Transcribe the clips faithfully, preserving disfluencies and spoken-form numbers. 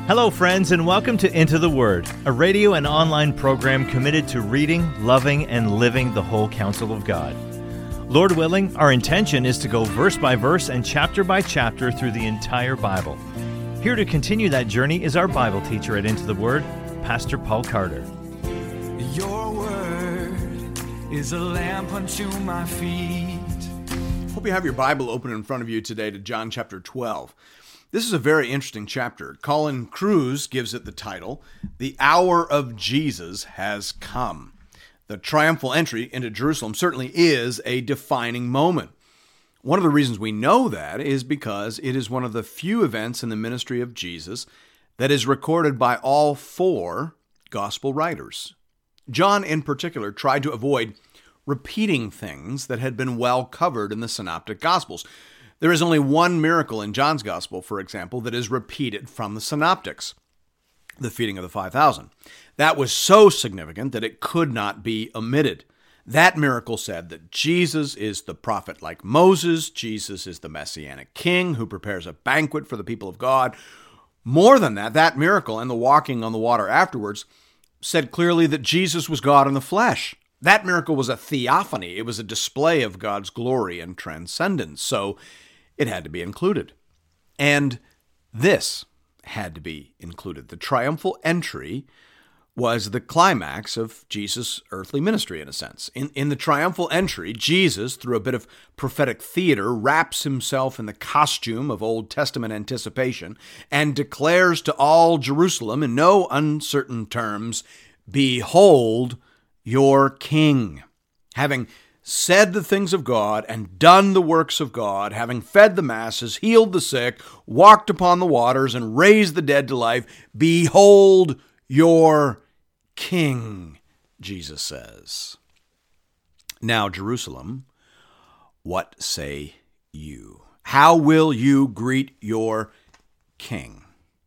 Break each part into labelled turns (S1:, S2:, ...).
S1: Hello, friends, and welcome to Into the Word, a radio and online program committed to reading, loving, and living the whole counsel of God. Lord willing, our intention is to go verse by verse and chapter by chapter through the entire Bible. Here to continue that journey is our Bible teacher at Into the Word, Pastor Paul Carter.
S2: Your word is a lamp unto my feet.
S3: Hope you have your Bible open in front of you today to John chapter twelve. This is a very interesting chapter. Colin Kruse gives it the title, The Hour of Jesus Has Come. The triumphal entry into Jerusalem certainly is a defining moment. One of the reasons we know that is because it is one of the few events in the ministry of Jesus that is recorded by all four gospel writers. John, in particular, tried to avoid repeating things that had been well covered in the synoptic gospels. There is only one miracle in John's gospel, for example, that is repeated from the synoptics, the feeding of the five thousand. That was so significant that it could not be omitted. That miracle said that Jesus is the prophet like Moses. Jesus is the messianic king who prepares a banquet for the people of God. More than that, that miracle and the walking on the water afterwards said clearly that Jesus was God in the flesh. That miracle was a theophany. It was a display of God's glory and transcendence. So it had to be included. And this had to be included. The triumphal entry was the climax of Jesus' earthly ministry, in a sense. In, in the triumphal entry, Jesus, through a bit of prophetic theater, wraps himself in the costume of Old Testament anticipation and declares to all Jerusalem in no uncertain terms, "Behold your King." Having said the things of God and done the works of God, having fed the masses, healed the sick, walked upon the waters, and raised the dead to life, behold your King, Jesus says. Now, Jerusalem, what say you? How will you greet your King?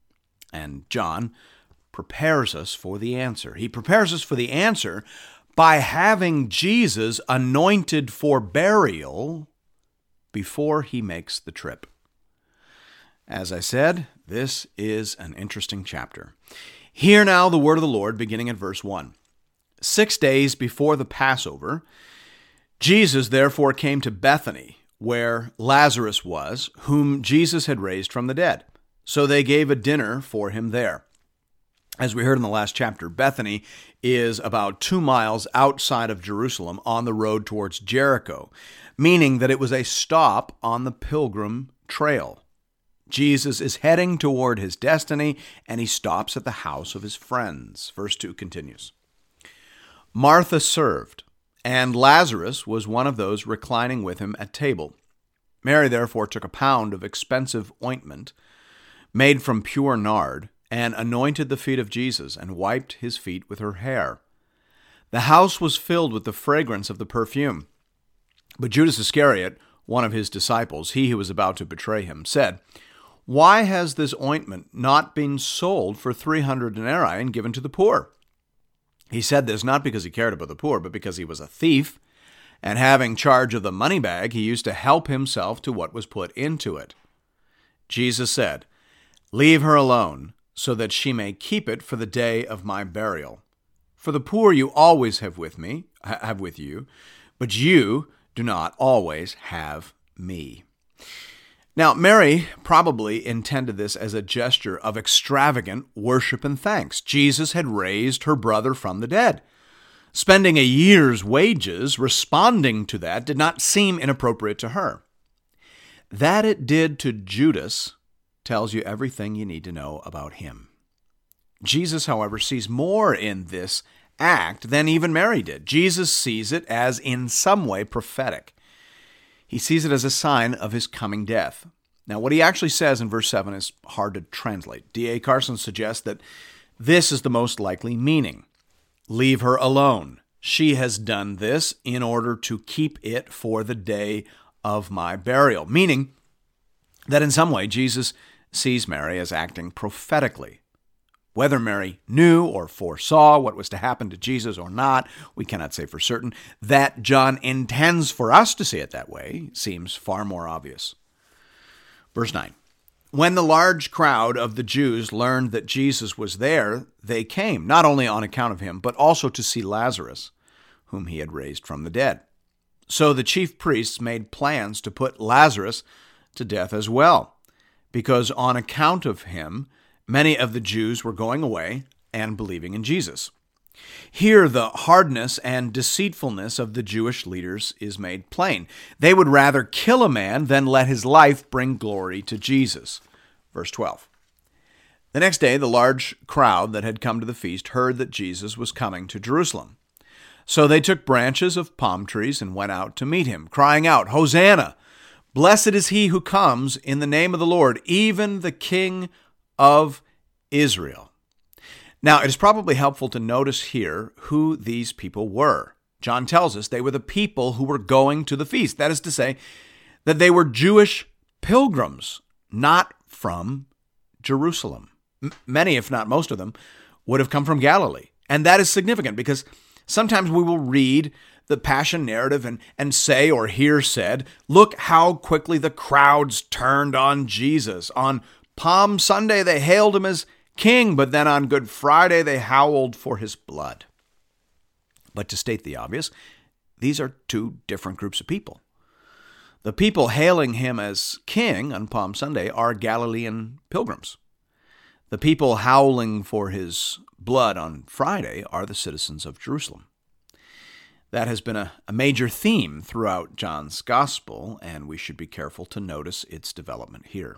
S3: And John prepares us for the answer. He prepares us for the answer by having Jesus anointed for burial before he makes the trip. As I said, this is an interesting chapter. Hear now the word of the Lord, beginning at verse one. Six days before the Passover, Jesus therefore came to Bethany, where Lazarus was, whom Jesus had raised from the dead. So they gave a dinner for him there. As we heard in the last chapter, Bethany is about two miles outside of Jerusalem on the road towards Jericho, meaning that it was a stop on the pilgrim trail. Jesus is heading toward his destiny, and he stops at the house of his friends. Verse two continues. Martha served, and Lazarus was one of those reclining with him at table. Mary therefore took a pound of expensive ointment made from pure nard, and anointed the feet of Jesus, and wiped his feet with her hair. The house was filled with the fragrance of the perfume. But Judas Iscariot, one of his disciples, he who was about to betray him, said, "Why has this ointment not been sold for three hundred denarii and given to the poor?" He said this not because he cared about the poor, but because he was a thief, and having charge of the money bag, he used to help himself to what was put into it. Jesus said, "Leave her alone, so that she may keep it for the day of my burial. For the poor you always have with me, have with you, but you do not always have me." Now, Mary probably intended this as a gesture of extravagant worship and thanks. Jesus had raised her brother from the dead. Spending a year's wages responding to that did not seem inappropriate to her. That it did to Judas tells you everything you need to know about him. Jesus, however, sees more in this act than even Mary did. Jesus sees it as in some way prophetic. He sees it as a sign of his coming death. Now, what he actually says in verse seven is hard to translate. D A Carson suggests that this is the most likely meaning. Leave her alone. She has done this in order to keep it for the day of my burial. Meaning that in some way, Jesus sees Mary as acting prophetically. Whether Mary knew or foresaw what was to happen to Jesus or not, we cannot say for certain. That John intends for us to see it that way seems far more obvious. Verse nine, When the large crowd of the Jews learned that Jesus was there, they came, not only on account of him, but also to see Lazarus, whom he had raised from the dead. So the chief priests made plans to put Lazarus to death as well, because on account of him, many of the Jews were going away and believing in Jesus. Here, the hardness and deceitfulness of the Jewish leaders is made plain. They would rather kill a man than let his life bring glory to Jesus. Verse twelve. The next day, the large crowd that had come to the feast heard that Jesus was coming to Jerusalem. So they took branches of palm trees and went out to meet him, crying out, "Hosanna! Blessed is he who comes in the name of the Lord, even the King of Israel." Now, it is probably helpful to notice here who these people were. John tells us they were the people who were going to the feast. That is to say, that they were Jewish pilgrims, not from Jerusalem. M- many, if not most of them, would have come from Galilee. And that is significant because sometimes we will read the Passion narrative and, and say or hear said, "Look how quickly the crowds turned on Jesus. On Palm Sunday, they hailed him as king, but then on Good Friday, they howled for his blood." But to state the obvious, these are two different groups of people. The people hailing him as king on Palm Sunday are Galilean pilgrims. The people howling for his blood on Friday are the citizens of Jerusalem. That has been a, a major theme throughout John's gospel, and we should be careful to notice its development here.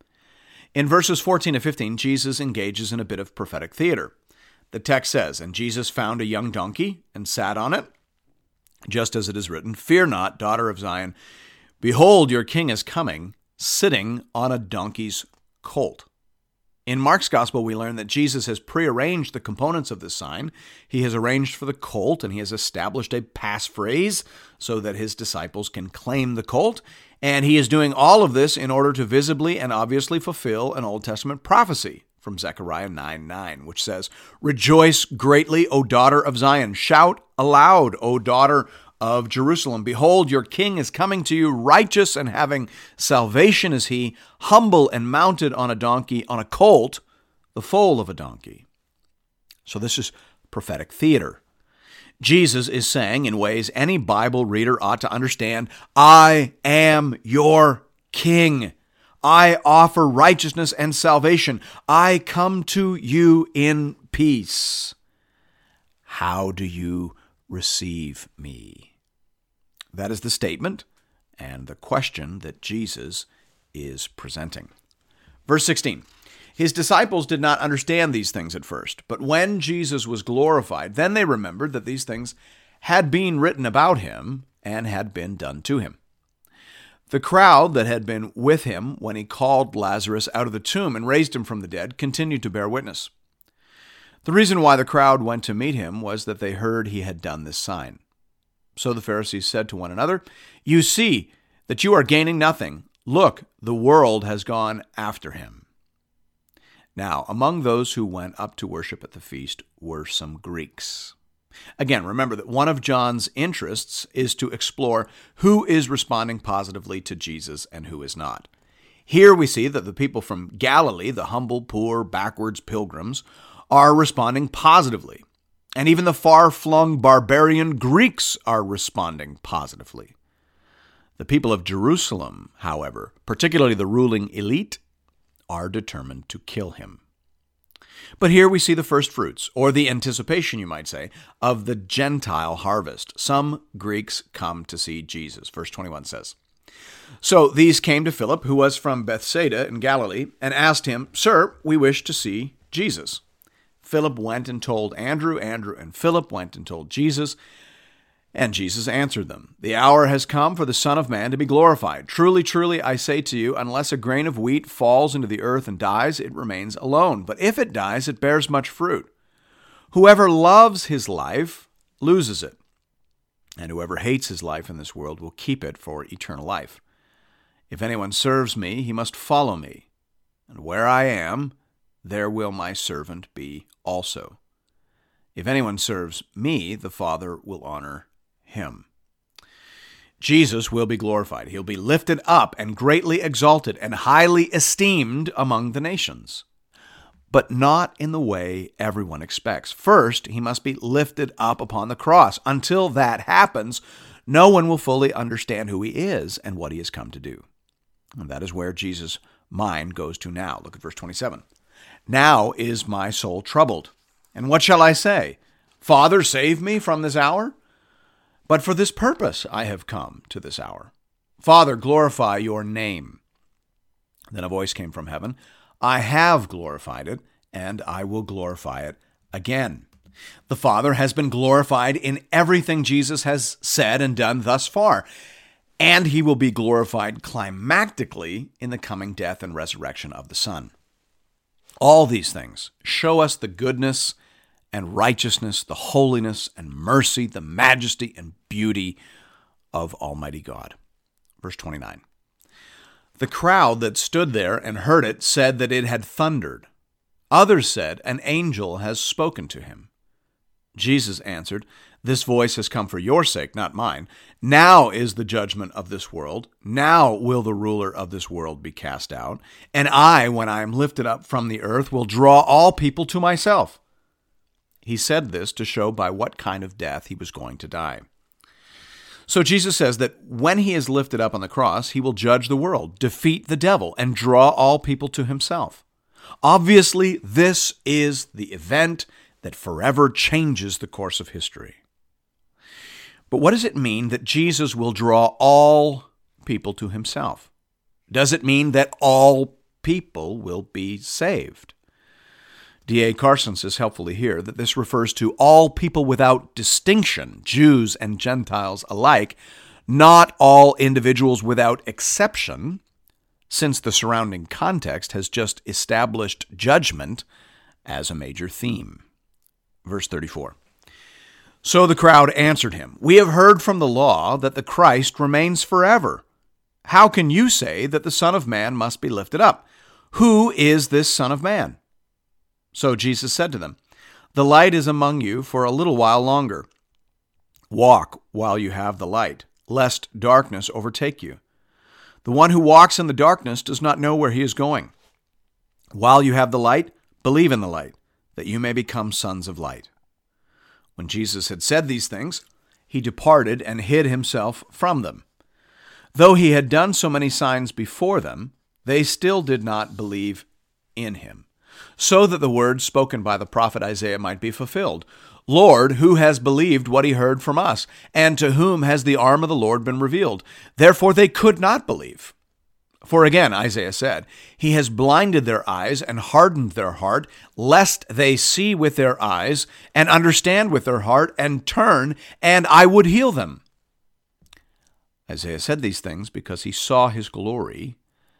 S3: In verses fourteen to fifteen, Jesus engages in a bit of prophetic theater. The text says, "And Jesus found a young donkey and sat on it, just as it is written, 'Fear not, daughter of Zion. Behold, your king is coming, sitting on a donkey's colt.'" In Mark's gospel, we learn that Jesus has prearranged the components of this sign. He has arranged for the colt, and he has established a passphrase so that his disciples can claim the colt. And he is doing all of this in order to visibly and obviously fulfill an Old Testament prophecy from Zechariah nine nine, which says, "Rejoice greatly, O daughter of Zion. Shout aloud, O daughter of Jerusalem. Behold, your king is coming to you, righteous and having salvation is he, humble and mounted on a donkey, on a colt, the foal of a donkey." So this is prophetic theater. Jesus is saying, in ways any Bible reader ought to understand, "I am your king. I offer righteousness and salvation. I come to you in peace. How do you receive me?" That is the statement and the question that Jesus is presenting. Verse sixteen, "His disciples did not understand these things at first, but when Jesus was glorified, then they remembered that these things had been written about him and had been done to him." The crowd that had been with him when he called Lazarus out of the tomb and raised him from the dead continued to bear witness. The reason why the crowd went to meet him was that they heard he had done this sign. So the Pharisees said to one another, "You see that you are gaining nothing. Look, the world has gone after him." Now, among those who went up to worship at the feast were some Greeks. Again, remember that one of John's interests is to explore who is responding positively to Jesus and who is not. Here we see that the people from Galilee, the humble, poor, backwards pilgrims, are responding positively. And even the far-flung barbarian Greeks are responding positively. The people of Jerusalem, however, particularly the ruling elite, are determined to kill him. But here we see the first fruits, or the anticipation, you might say, of the Gentile harvest. Some Greeks come to see Jesus. Verse twenty-one says, "So these came to Philip, who was from Bethsaida in Galilee, and asked him, 'Sir, we wish to see Jesus.' Philip went and told Andrew, Andrew and Philip went and told Jesus, and Jesus answered them, 'The hour has come for the Son of Man to be glorified. Truly, truly, I say to you, unless a grain of wheat falls into the earth and dies, it remains alone. But if it dies, it bears much fruit. Whoever loves his life loses it, and whoever hates his life in this world will keep it for eternal life. If anyone serves me, he must follow me, and where I am, there will my servant be also. If anyone serves me, the Father will honor him.'" Jesus will be glorified. He'll be lifted up and greatly exalted and highly esteemed among the nations, but not in the way everyone expects. First, he must be lifted up upon the cross. Until that happens, no one will fully understand who he is and what he has come to do. And that is where Jesus' mind goes to now. Look at verse twenty-seven. Now is my soul troubled. And what shall I say? Father, save me from this hour? But for this purpose I have come to this hour. Father, glorify your name. Then a voice came from heaven. I have glorified it, and I will glorify it again. The Father has been glorified in everything Jesus has said and done thus far, and he will be glorified climactically in the coming death and resurrection of the Son. All these things show us the goodness and righteousness, the holiness and mercy, the majesty and beauty of Almighty God. Verse twenty-nine. The crowd that stood there and heard it said that it had thundered. Others said, an angel has spoken to him. Jesus answered, this voice has come for your sake, not mine. Now is the judgment of this world. Now will the ruler of this world be cast out. And I, when I am lifted up from the earth, will draw all people to myself. He said this to show by what kind of death he was going to die. So Jesus says that when he is lifted up on the cross, he will judge the world, defeat the devil, and draw all people to himself. Obviously, this is the event that forever changes the course of history. But what does it mean that Jesus will draw all people to himself? Does it mean that all people will be saved? D A Carson says helpfully here that this refers to all people without distinction, Jews and Gentiles alike, not all individuals without exception, since the surrounding context has just established judgment as a major theme. Verse thirty-four. So the crowd answered him, we have heard from the law that the Christ remains forever. How can you say that the Son of Man must be lifted up? Who is this Son of Man? So Jesus said to them, the light is among you for a little while longer. Walk while you have the light, lest darkness overtake you. The one who walks in the darkness does not know where he is going. While you have the light, believe in the light, that you may become sons of light. When Jesus had said these things, he departed and hid himself from them. Though he had done so many signs before them, they still did not believe in him, so that the word spoken by the prophet Isaiah might be fulfilled. Lord, who has believed what he heard from us? And to whom has the arm of the Lord been revealed? Therefore they could not believe. For again, Isaiah said, he has blinded their eyes and hardened their heart, lest they see with their eyes and understand with their heart and turn, and I would heal them. Isaiah said these things because he saw his glory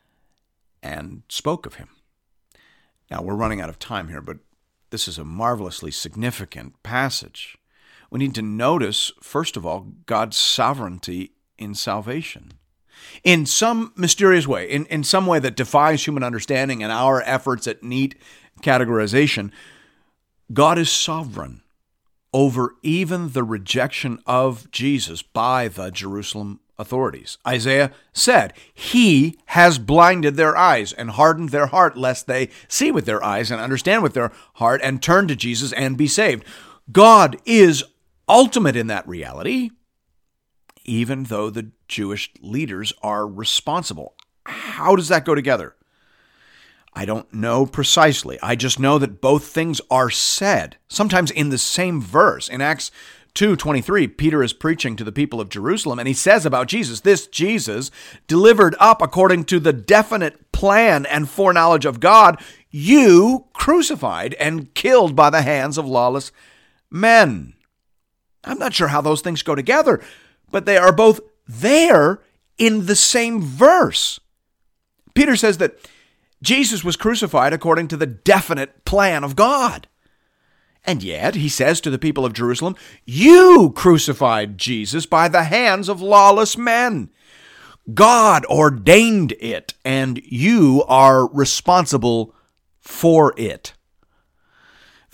S3: and spoke of him. Now, we're running out of time here, but this is a marvelously significant passage. We need to notice, first of all, God's sovereignty in salvation. In some mysterious way, in, in some way that defies human understanding and our efforts at neat categorization, God is sovereign over even the rejection of Jesus by the Jerusalem authorities. Isaiah said, he has blinded their eyes and hardened their heart, lest they see with their eyes and understand with their heart and turn to Jesus and be saved. God is ultimate in that reality, even though the Jewish leaders are responsible. How does that go together? I don't know precisely. I just know that both things are said, sometimes in the same verse. In Acts two twenty-three, Peter is preaching to the people of Jerusalem, and he says about Jesus, this Jesus, delivered up according to the definite plan and foreknowledge of God, you crucified and killed by the hands of lawless men. I'm not sure how those things go together, but they are both there in the same verse. Peter says that Jesus was crucified according to the definite plan of God. And yet, he says to the people of Jerusalem, you crucified Jesus by the hands of lawless men. God ordained it, and you are responsible for it.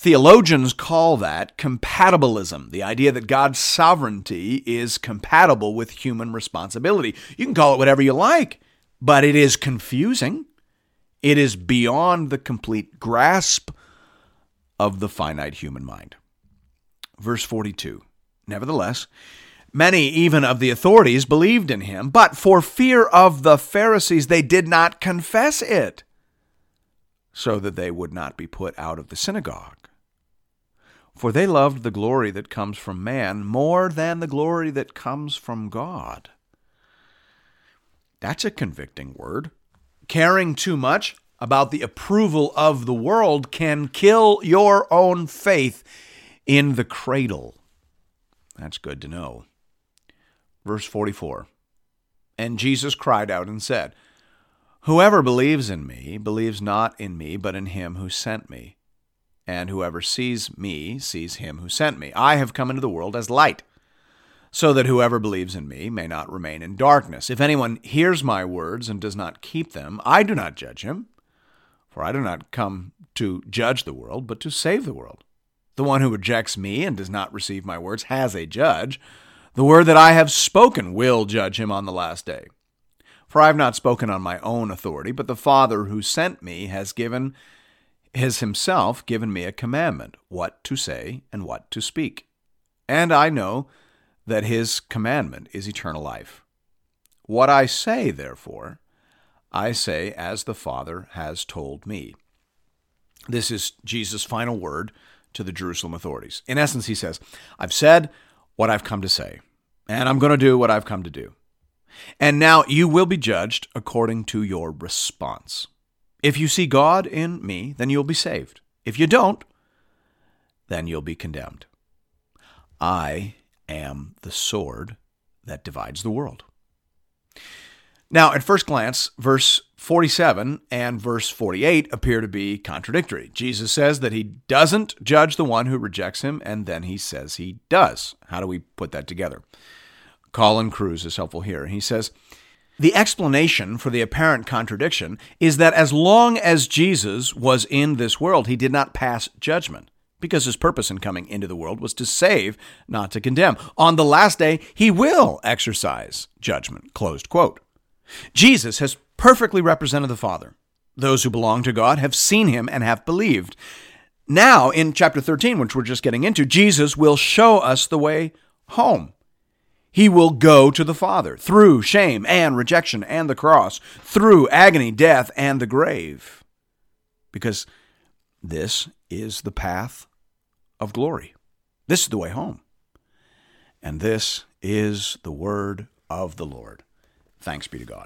S3: Theologians call that compatibilism, the idea that God's sovereignty is compatible with human responsibility. You can call it whatever you like, but it is confusing. It is beyond the complete grasp of the finite human mind. Verse forty-two, nevertheless, many even of the authorities believed in him, but for fear of the Pharisees they did not confess it, so that they would not be put out of the synagogue. For they loved the glory that comes from man more than the glory that comes from God. That's a convicting word. Caring too much about the approval of the world can kill your own faith in the cradle. That's good to know. Verse forty-four, and Jesus cried out and said, whoever believes in me believes not in me, but in him who sent me. And whoever sees me sees him who sent me. I have come into the world as light, so that whoever believes in me may not remain in darkness. If anyone hears my words and does not keep them, I do not judge him, for I do not come to judge the world, but to save the world. The one who rejects me and does not receive my words has a judge. The word that I have spoken will judge him on the last day. For I have not spoken on my own authority, but the Father who sent me has given has himself given me a commandment, what to say and what to speak. And I know that his commandment is eternal life. What I say, therefore, I say as the Father has told me. This is Jesus' final word to the Jerusalem authorities. In essence, he says, I've said what I've come to say, and I'm going to do what I've come to do. And now you will be judged according to your response. If you see God in me, then you'll be saved. If you don't, then you'll be condemned. I am the sword that divides the world. Now, at first glance, verse forty-seven and verse forty-eight appear to be contradictory. Jesus says that he doesn't judge the one who rejects him, and then he says he does. How do we put that together? Colin Kruse is helpful here. He says, the explanation for the apparent contradiction is that as long as Jesus was in this world, he did not pass judgment, because his purpose in coming into the world was to save, not to condemn. On the last day, he will exercise judgment, closed quote. Jesus has perfectly represented the Father. Those who belong to God have seen him and have believed. Now, in chapter thirteen, which we're just getting into, Jesus will show us the way home. He will go to the Father through shame and rejection and the cross, through agony, death, and the grave. Because this is the path of glory. This is the way home. And this is the word of the Lord. Thanks be to God.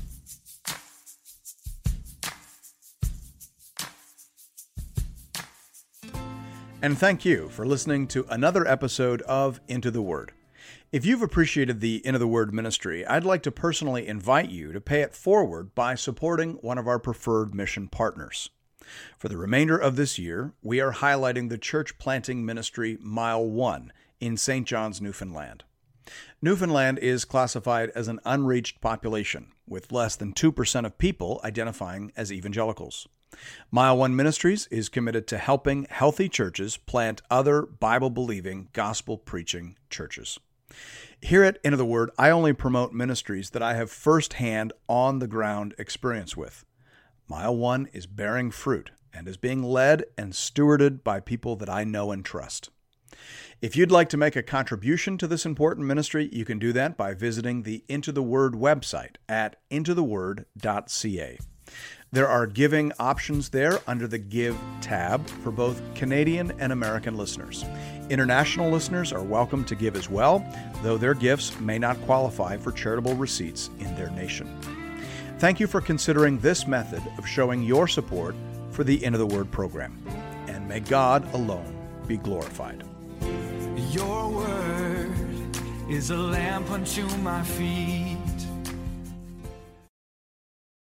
S3: And thank you for listening to another episode of Into the Word. If you've appreciated the Into the Word ministry, I'd like to personally invite you to pay it forward by supporting one of our preferred mission partners. For the remainder of this year, we are highlighting the church planting ministry Mile One in Saint John's, Newfoundland. Newfoundland is classified as an unreached population, with less than two percent of people identifying as evangelicals. Mile One Ministries is committed to helping healthy churches plant other Bible-believing, gospel-preaching churches. Here at Into the Word, I only promote ministries that I have firsthand, on-the-ground experience with. Mile One is bearing fruit and is being led and stewarded by people that I know and trust. If you'd like to make a contribution to this important ministry, you can do that by visiting the Into the Word website at into the word dot c a. There are giving options there under the Give tab for both Canadian and American listeners. International listeners are welcome to give as well, though their gifts may not qualify for charitable receipts in their nation. Thank you for considering this method of showing your support for the Into the Word program. And may God alone be glorified.
S2: Your word is a lamp unto my feet